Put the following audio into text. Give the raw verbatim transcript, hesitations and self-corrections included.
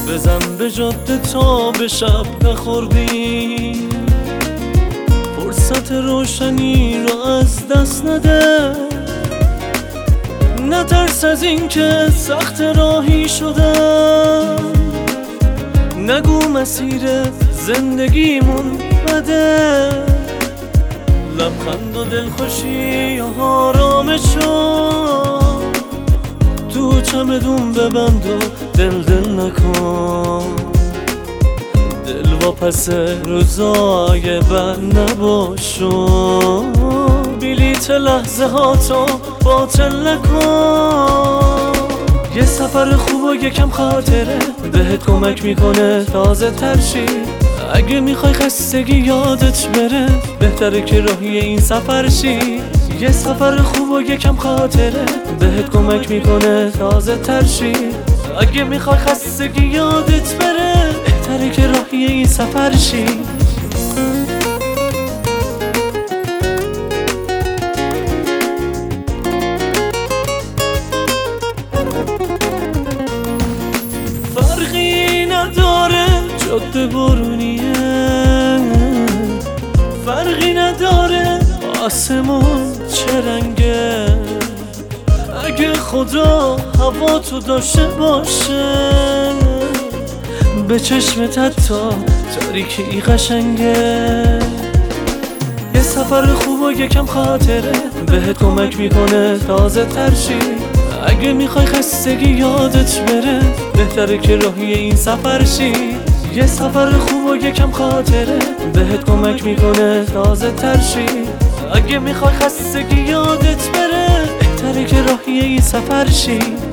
بزن به جاده تا به شب نخوردی، فرصت روشنی رو از دست نده. نترس از این که سخت راهی شدم، نگو مسیر زندگیمون بده. لبخند و دلخوشی و آرامشو تو چمدون ببند و دل دل نکن. دل واپس روزای بد نباشو، بلیت لحظه ها تو باطل نکن. یه سفر خوب و یکم خاطره بهت کمک میکنه تازه ترشی. اگه میخوای خستگی یادت بره بهتره که راهی این سفر شی. یه سفر خوب و یکم خاطره بهت کمک میکنه تازه ترشی. اگه میخوای خستگی یادت بره بهتره که راهی این سفر شی. فرقی نداره جاده برونیه، فرقی نداره آسمون چه رنگه. اگه خدا هوا تو داشته باشه به چشمت حتی تاریکی قشنگه. یه سفر خوب و یکم خاطره بهت کمک میکنه تازه ترشی. اگه میخوای خستگی یادت بره بهتره که راهی این سفر شی. یه سفر خوب و یکم خاطره بهت کمک میکنه تازه ترشی. اگه میخوای خستگی یادت بره بهتره که راهی این سفر شی.